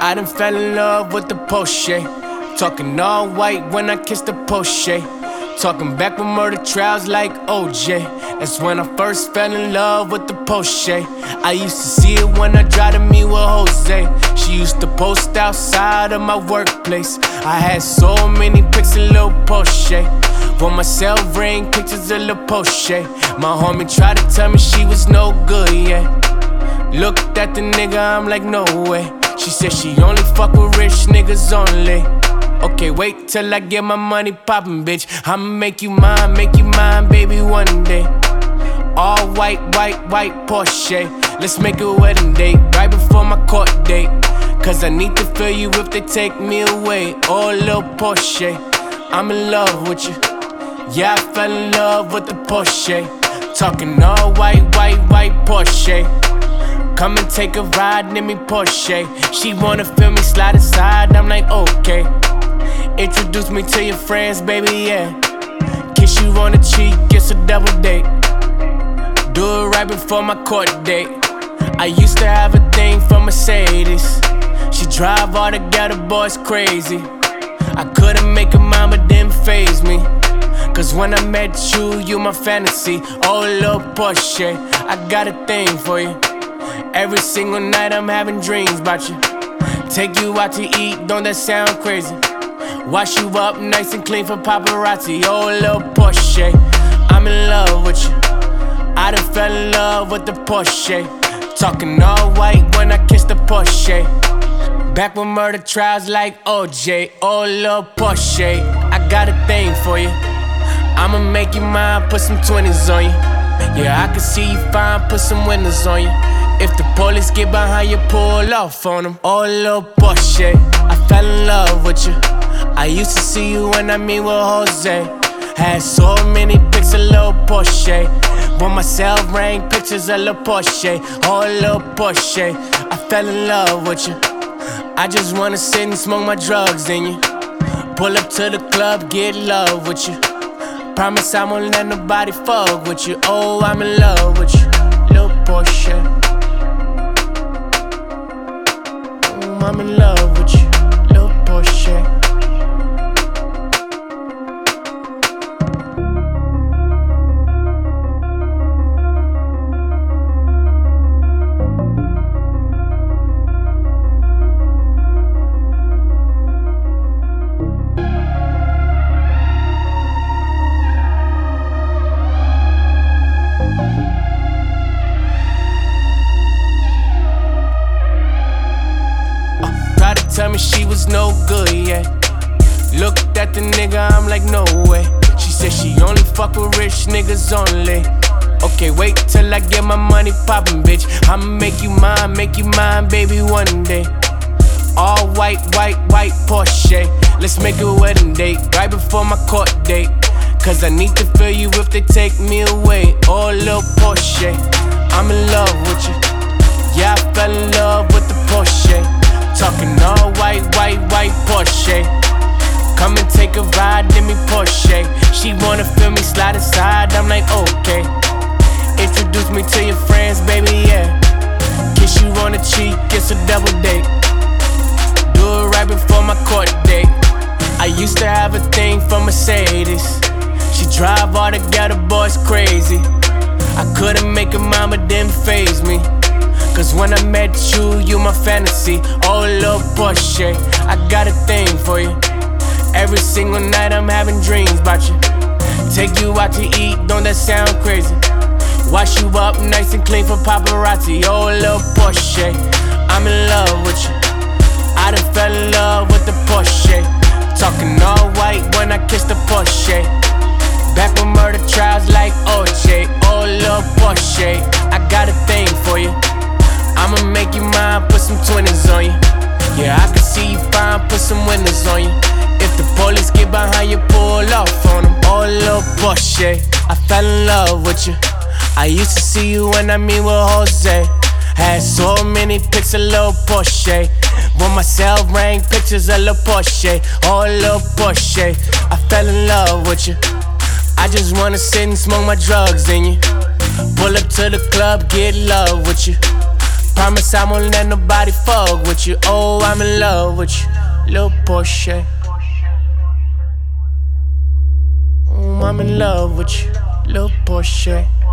I done fell in love with the Porsche. Talking all white when I kiss the Porsche. Talking back with murder trials like OJ. That's when I first fell in love with the Porsche. I used to see it when I drive to me with Jose. She used to post outside of my workplace. I had so many pics of Lil Porsche. For myself, ring pictures of Lil Porsche. My homie tried to tell me she was no good, yeah. Looked at the nigga, I'm like, no way. She said she only fuck with rich niggas only. Okay, wait till I get my money poppin', bitch. I'ma make you mine, baby, one day. All white, white Porsche. Let's make a wedding date right before my court date. Cause I need to feel you if they take me away. Oh, Lil Porsche, I'm in love with you. Yeah, I fell in love with the Porsche. Talking all white Porsche. Come and take a ride in me Porsche. She wanna feel me slide inside, I'm like, okay. Introduce me to your friends, baby, yeah. Kiss you on the cheek, it's a double date. Do it right before my court date. I used to have a thing for Mercedes. She drive all the ghetto boys crazy. I couldn't make her mine, but didn't faze me. Cause when I met you, you my fantasy. Oh, Lil Porsche, I got a thing for you. Every single night I'm having dreams about you. Take you out to eat, don't that sound crazy? Wash you up nice and clean for paparazzi. Oh, Lil Porsche, I'm in love with you. I done fell in love with the Porsche. Talking all white when I kiss the Porsche. Back with murder trials like OJ. Oh, Lil Porsche, I got a thing for you. I'ma make you mine, put some 20s on you. Yeah, I can see you fine, put some windows on you. If the police get behind you, pull off on them. Oh, Lil Porsche, I fell in love with you. I used to see you when I meet with Jose. Had so many pics of Lil Porsche. For myself, rang pictures of Lil Porsche. Oh, Lil Porsche, I fell in love with you. I just wanna sit and smoke my drugs in you. Pull up to the club, get love with you. Promise I won't let nobody fuck with you. Oh, I'm in love with you, Lil Porsche. I'm in love with you, Lil Porsche. Tell me she was no good, yeah. Looked at the nigga, I'm like, no way. She said she only fuck with rich niggas only. Okay, wait till I get my money poppin', bitch. I'ma make you mine, baby, one day. All white Porsche. Let's make a wedding date right before my court date. Cause I need to feel you if they take me away. Oh, Lil Porsche, I'm in love with you. Yeah, I fell in love with the Porsche. Talking all white Porsche. Come and take a ride in me Porsche. She wanna feel me slide inside, I'm like, okay. Introduce me to your friends, baby, yeah. Kiss you on the cheek, it's a double date. Do it right before my court date. I used to have a thing for Mercedes. She drive all the ghetto boys crazy. I couldn't make her mine, but didn't faze me. Cause when I met you, you my fantasy. Oh, Lil Porsche, I got a thing for you. Every single night I'm having dreams about you. Take you out to eat, don't that sound crazy? Wash you up nice and clean for paparazzi. Oh, Lil Porsche, I'm in love with you. I done fell in love with the Porsche. Talking all white when I kiss the Porsche. Back with murder trials like OJ. Oh, Lil Porsche, I got a thing for you. I'ma make you mine, put some 20s on you. Yeah, I can see you fine, put some windows on you. If the police get behind you, pull off on them. Oh, Lil Porsche, I fell in love with you. I used to see you when I meet with Jose. Had so many pics of Lil Porsche. For myself, rang pictures of Lil Porsche. Oh, Lil Porsche, I fell in love with you. I just wanna sit and smoke my drugs in you. Pull up to the club, get love with you. Promise I won't let nobody fuck with you. Oh, I'm in love with you, little Porsche. I'm in love with you, little Porsche.